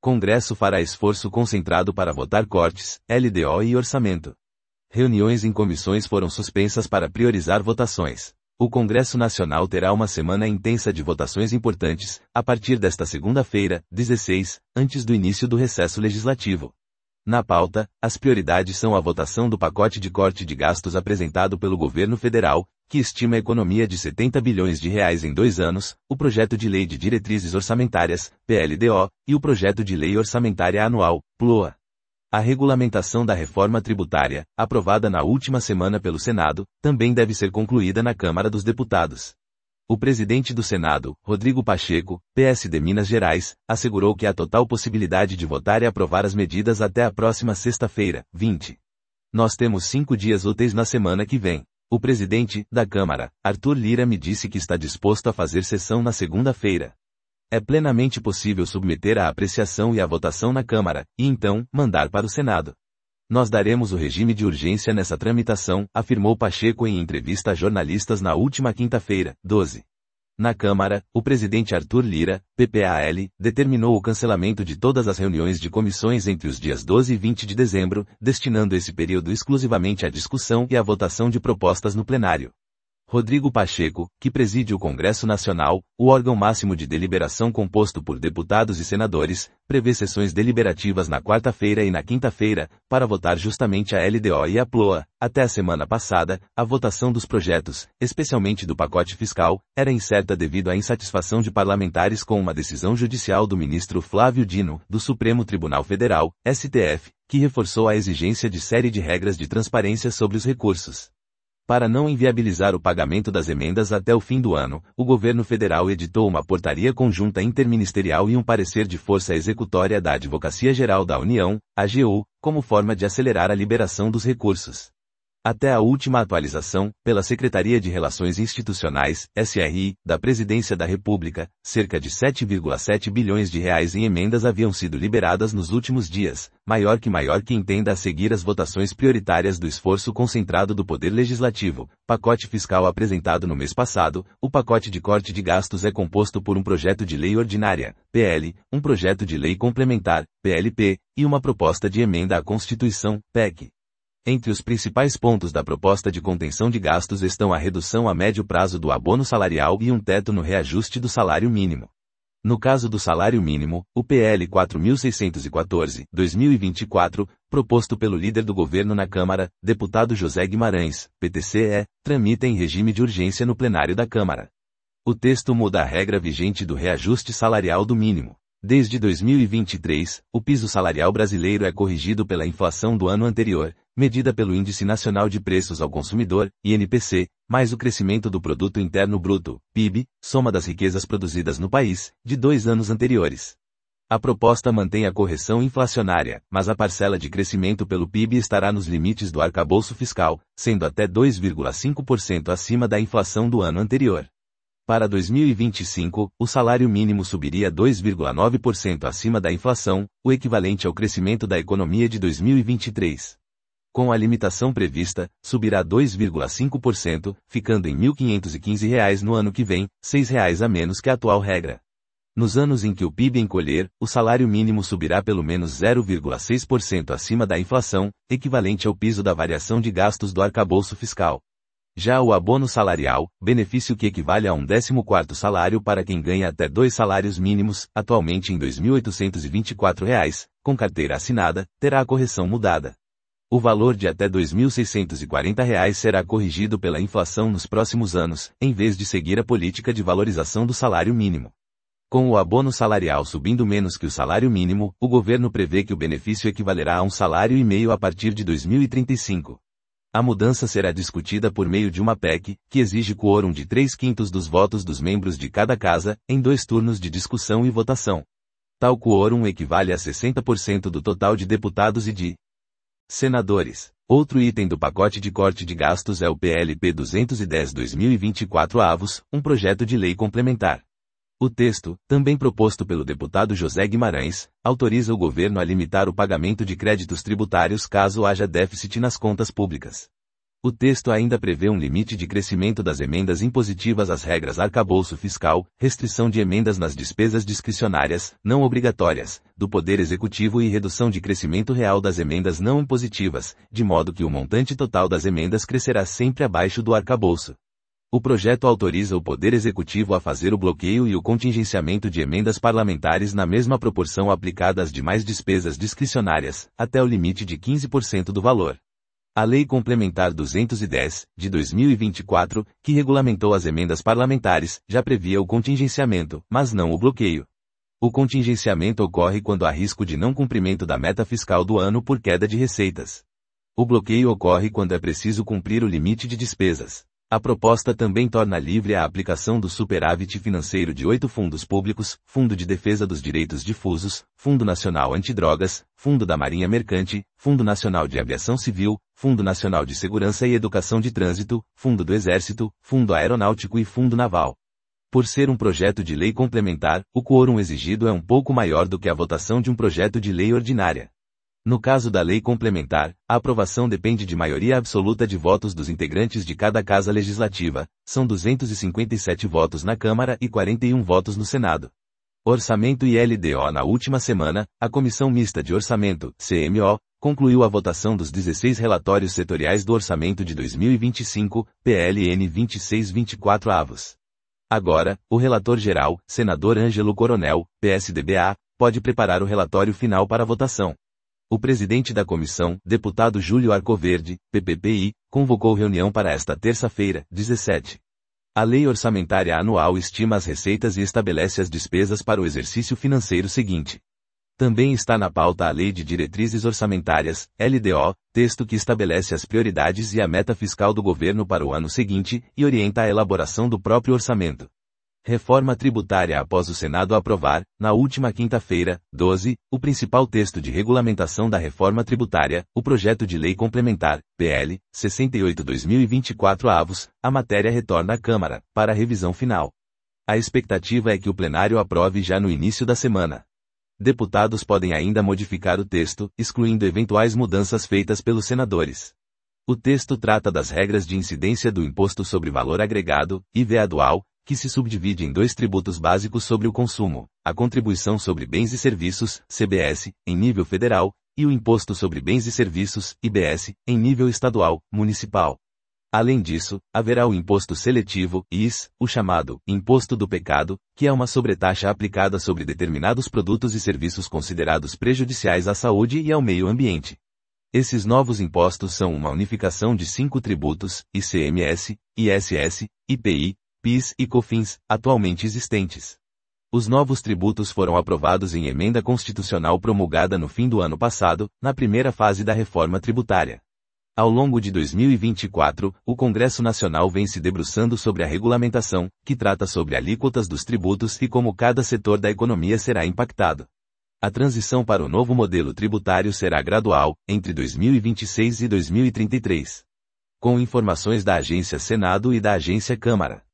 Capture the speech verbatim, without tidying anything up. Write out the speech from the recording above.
Congresso fará esforço concentrado para votar cortes, L D O e orçamento. Reuniões em comissões foram suspensas para priorizar votações. O Congresso Nacional terá uma semana intensa de votações importantes, a partir desta segunda-feira, dezesseis, antes do início do recesso legislativo. Na pauta, as prioridades são a votação do pacote de corte de gastos apresentado pelo governo federal, que estima a economia de setenta bilhões de reais em dois anos, o projeto de lei de diretrizes orçamentárias, P L D O, e o projeto de lei orçamentária anual, P L O A. A regulamentação da reforma tributária, aprovada na última semana pelo Senado, também deve ser concluída na Câmara dos Deputados. O presidente do Senado, Rodrigo Pacheco, P S D Minas Gerais, assegurou que há total possibilidade de votar e aprovar as medidas até a próxima sexta-feira, vinte. Nós temos cinco dias úteis na semana que vem. O presidente da Câmara, Arthur Lira, me disse que está disposto a fazer sessão na segunda-feira. É plenamente possível submeter à apreciação e à votação na Câmara, e então, mandar para o Senado. Nós daremos o regime de urgência nessa tramitação, afirmou Pacheco em entrevista a jornalistas na última quinta-feira, doze. Na Câmara, o presidente Arthur Lira, P P A L, determinou o cancelamento de todas as reuniões de comissões entre os dias doze e vinte de dezembro, destinando esse período exclusivamente à discussão e à votação de propostas no plenário. Rodrigo Pacheco, que preside o Congresso Nacional, o órgão máximo de deliberação composto por deputados e senadores, prevê sessões deliberativas na quarta-feira e na quinta-feira, para votar justamente a L D O e a P L O A. Até a semana passada, a votação dos projetos, especialmente do pacote fiscal, era incerta devido à insatisfação de parlamentares com uma decisão judicial do ministro Flávio Dino, do Supremo Tribunal Federal, S T F, que reforçou a exigência de série de regras de transparência sobre os recursos. Para não inviabilizar o pagamento das emendas até o fim do ano, o governo federal editou uma portaria conjunta interministerial e um parecer de força executória da Advocacia Geral da União, A G U, como forma de acelerar a liberação dos recursos. Até a última atualização, pela Secretaria de Relações Institucionais, S R I, da Presidência da República, cerca de sete vírgula sete bilhões de reais em emendas haviam sido liberadas nos últimos dias, maior que maior que entenda a seguir as votações prioritárias do esforço concentrado do Poder Legislativo. Pacote fiscal apresentado no mês passado, o pacote de corte de gastos é composto por um projeto de lei ordinária, P L, um projeto de lei complementar, P L P, e uma proposta de emenda à Constituição, P E C. Entre os principais pontos da proposta de contenção de gastos estão a redução a médio prazo do abono salarial e um teto no reajuste do salário mínimo. No caso do salário mínimo, o P L quatro mil seiscentos e quatorze, dois mil e vinte e quatro, proposto pelo líder do governo na Câmara, deputado José Guimarães, P T C E, tramita em regime de urgência no plenário da Câmara. O texto muda a regra vigente do reajuste salarial do mínimo. Desde dois mil e vinte e três, o piso salarial brasileiro é corrigido pela inflação do ano anterior, medida pelo Índice Nacional de Preços ao Consumidor, I N P C, mais o crescimento do Produto Interno Bruto, P I B, soma das riquezas produzidas no país, de dois anos anteriores. A proposta mantém a correção inflacionária, mas a parcela de crescimento pelo P I B estará nos limites do arcabouço fiscal, sendo até dois vírgula cinco por cento acima da inflação do ano anterior. Para dois mil e vinte e cinco, o salário mínimo subiria dois vírgula nove por cento acima da inflação, o equivalente ao crescimento da economia de dois mil e vinte e três. Com a limitação prevista, subirá dois vírgula cinco por cento, ficando em mil quinhentos e quinze reais no ano que vem, seis reais a menos que a atual regra. Nos anos em que o P I B encolher, o salário mínimo subirá pelo menos zero vírgula seis por cento acima da inflação, equivalente ao piso da variação de gastos do arcabouço fiscal. Já o abono salarial, benefício que equivale a um décimo quarto salário para quem ganha até dois salários mínimos, atualmente em dois mil oitocentos e vinte e quatro reais, com carteira assinada, terá a correção mudada. O valor de até dois mil seiscentos e quarenta reais será corrigido pela inflação nos próximos anos, em vez de seguir a política de valorização do salário mínimo. Com o abono salarial subindo menos que o salário mínimo, o governo prevê que o benefício equivalerá a um salário e meio a partir de dois mil e trinta e cinco. A mudança será discutida por meio de uma P E C, que exige quórum de três quintos dos votos dos membros de cada casa, em dois turnos de discussão e votação. Tal quórum equivale a sessenta por cento do total de deputados e de senadores. Outro item do pacote de corte de gastos é o P L P duzentos e dez barra dois mil e vinte e quatro avos, um projeto de lei complementar. O texto, também proposto pelo deputado José Guimarães, autoriza o governo a limitar o pagamento de créditos tributários caso haja déficit nas contas públicas. O texto ainda prevê um limite de crescimento das emendas impositivas às regras arcabouço fiscal, restrição de emendas nas despesas discricionárias, não obrigatórias, do Poder Executivo e redução de crescimento real das emendas não impositivas, de modo que o montante total das emendas crescerá sempre abaixo do arcabouço. O projeto autoriza o Poder Executivo a fazer o bloqueio e o contingenciamento de emendas parlamentares na mesma proporção aplicada às demais despesas discricionárias, até o limite de quinze por cento do valor. A Lei Complementar duzentos e dez, de dois mil e vinte e quatro, que regulamentou as emendas parlamentares, já previa o contingenciamento, mas não o bloqueio. O contingenciamento ocorre quando há risco de não cumprimento da meta fiscal do ano por queda de receitas. O bloqueio ocorre quando é preciso cumprir o limite de despesas. A proposta também torna livre a aplicação do superávit financeiro de oito fundos públicos: Fundo de Defesa dos Direitos Difusos, Fundo Nacional Antidrogas, Fundo da Marinha Mercante, Fundo Nacional de Aviação Civil, Fundo Nacional de Segurança e Educação de Trânsito, Fundo do Exército, Fundo Aeronáutico e Fundo Naval. Por ser um projeto de lei complementar, o quórum exigido é um pouco maior do que a votação de um projeto de lei ordinária. No caso da lei complementar, a aprovação depende de maioria absoluta de votos dos integrantes de cada casa legislativa, são duzentos e cinquenta e sete votos na Câmara e quarenta e um votos no Senado. Orçamento e L D O. Na última semana, a Comissão Mista de Orçamento, C M O, concluiu a votação dos dezesseis relatórios setoriais do Orçamento de dois mil e vinte e cinco, P L N vinte e seis vinte e quatro avos. Agora, o relator-geral, senador Ângelo Coronel, P S D B A, pode preparar o relatório final para votação. O presidente da comissão, deputado Júlio Arcoverde, P P P I, convocou reunião para esta terça-feira, dezessete. A Lei Orçamentária Anual estima as receitas e estabelece as despesas para o exercício financeiro seguinte. Também está na pauta a Lei de Diretrizes Orçamentárias, L D O, texto que estabelece as prioridades e a meta fiscal do governo para o ano seguinte e orienta a elaboração do próprio orçamento. Reforma tributária. Após o Senado aprovar, na última quinta-feira, doze, o principal texto de regulamentação da reforma tributária, o projeto de lei complementar, P L, sessenta e oito barra dois mil e vinte e quatro avos, a matéria retorna à Câmara, para a revisão final. A expectativa é que o plenário aprove já no início da semana. Deputados podem ainda modificar o texto, excluindo eventuais mudanças feitas pelos senadores. O texto trata das regras de incidência do Imposto sobre Valor Agregado, I V A dual, que se subdivide em dois tributos básicos sobre o consumo, a Contribuição sobre Bens e Serviços, C B S, em nível federal, e o Imposto sobre Bens e Serviços, I B S, em nível estadual, municipal. Além disso, haverá o Imposto Seletivo, I S, o chamado Imposto do Pecado, que é uma sobretaxa aplicada sobre determinados produtos e serviços considerados prejudiciais à saúde e ao meio ambiente. Esses novos impostos são uma unificação de cinco tributos, I C M S, I S S, I P I, P I S e COFINS, atualmente existentes. Os novos tributos foram aprovados em emenda constitucional promulgada no fim do ano passado, na primeira fase da reforma tributária. Ao longo de dois mil e vinte e quatro, o Congresso Nacional vem se debruçando sobre a regulamentação, que trata sobre alíquotas dos tributos e como cada setor da economia será impactado. A transição para o novo modelo tributário será gradual, entre dois mil e vinte e seis e dois mil e trinta e três. Com informações da Agência Senado e da Agência Câmara.